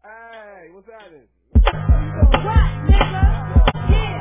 Hey, what's happening? What, nigga? Yeah.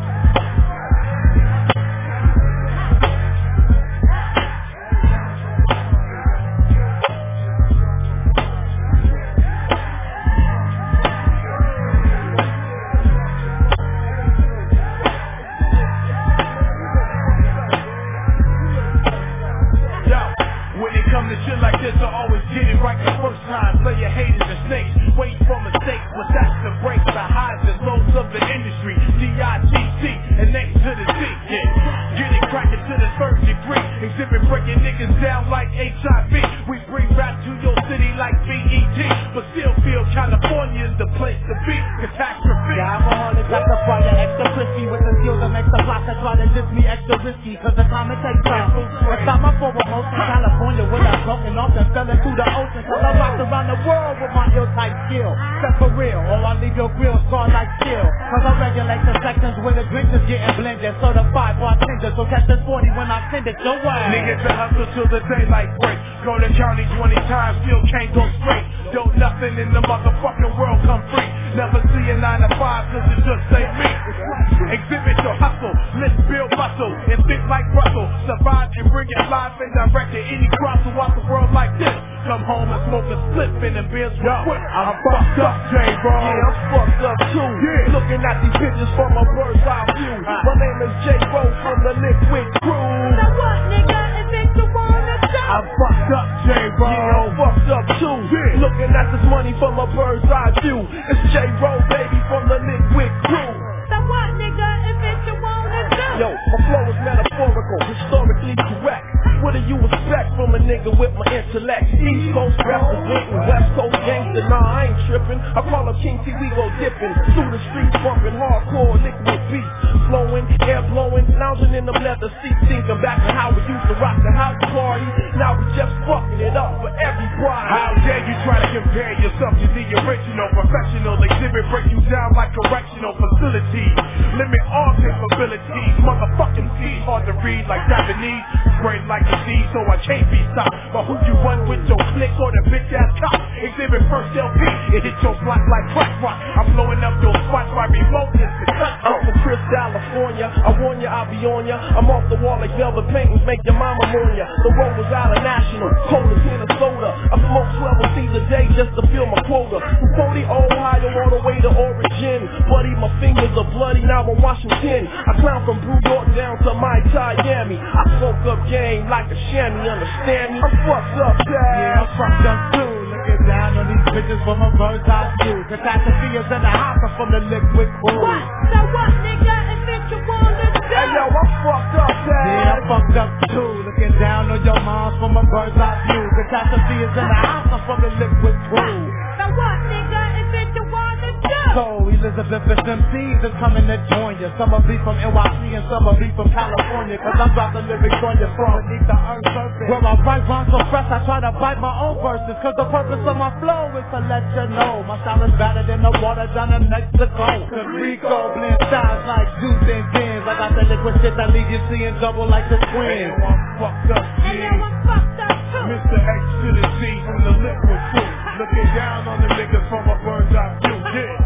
When it comes to shit like this, I always get it right the first time. Play your haters and snakes, wait for mistakes, but that's the breaks, the highs and lows of the industry. D-I-T-C and next to the Z, yeah. Get it cracking to the third degree. Exhibit breaking niggas down like HIV. We bring rap to your city like BET, but still feel California's the place to be. Catastrophe. The alcoholic got the fire extra crispy with the skills that makes the block that try to diss me extra risky. Cause the time it takes time. That's not my forward most in California where I broken off and fell into the ocean. Cause I rocked around the world with my ill-type skill. Except for real, or I leave your grill scarred like steel. Cause I regulate the sections where the drinks is getting blended. Certified bartender, so catch this 40 when I send it your way. Niggas that hustle till the daylight break. Go to county 20 times, still can't go straight. Don't nothing in the motherfucking world come free. Never see a 9 to 5 cause it just ain't me. Exhibit your hustle, let's build muscle and think like Russell. Survive and bring it live and direct to any crowd to watch the world like this. Come home and smoke a slip in the beers with quick. I'm fucked up, J-Bro. Yeah, I'm fucked up too. Yeah. Looking at these pictures from a bird's eye view. My name is J-Bro from the Liquid Crew. So what, nigga? Is it you wanna do? I'm fucked up, J-Bro. Yeah, I'm fucked up too. Yeah. Looking at this money from a bird's eye view. It's J-Bro, baby, from the Liquid Crew. So what, nigga? Is it you wanna do? Yo, my flow is metaphorical, historically correct. What do you expect from a nigga with my intellect? East Coast representing West Coast gangster, nah, I ain't tripping. I call up King T, we go dipping. Through the streets, bumping hardcore, liquid beats. Flowing, air blowing, lounging in the leather seats. Thinking back to how we used to rock the house party. Now we just fucking it up for everybody. How dare you try to compare yourself to the original professional? Exhibit break you down like correctional facilities. Limit all capabilities. Motherfucking C's hard to read like Japanese. Brain like a D, so I can't be stopped. But who you run with your click or the bitch ass cop? Exhibit first LP, it hit your block like crack rock. I'm blowing up your spots by remoteness to touch. I'm from Chris, California. I warn ya, I'll be on ya. I'm off the wall like velvet paintings, make your mama mourn ya. The road was out of national, cold as Minnesota. I smoke 12 C's a day just to fill my quota. From 40 Ohio all the way to Origin. Buddy, my fingers are bloody, now I'm Washington. I clown from Brew York down to Miami. I smoke up game like a chamois, understand me? I'm fucked up, dad. Yeah, I'm fucked up too. Looking down on these bitches from a bird's eye view. Catastrophe is in the house from the Liquid Crew. What? So what, nigga? Is it you wanna do? Hey yo, I'm fucked up, dad. Yeah, I'm fucked up too. Looking down on your moms from a bird's eye view. Catastrophe is in the house from the Liquid Crew. So what, nigga? Is it you wanna do? So Elizabeth MCs is coming to join you. Some will be from NYC and some will be from California. Cause I'm dropping lyrics on you from beneath the earth's surface. Where I write rhymes so fresh I try to bite my own verses. Cause the purpose of my flow is to let you know my style is better than the water down in Mexico. Cause Rico blend styles like juice and gins. I got the liquid shit that leave you seeing double like the twins. I'm fucked up, And now I'm fucked up too. Mr. X to the Z from the Liquid Crew. Looking down on the niggas from a bird's eye view, yeah.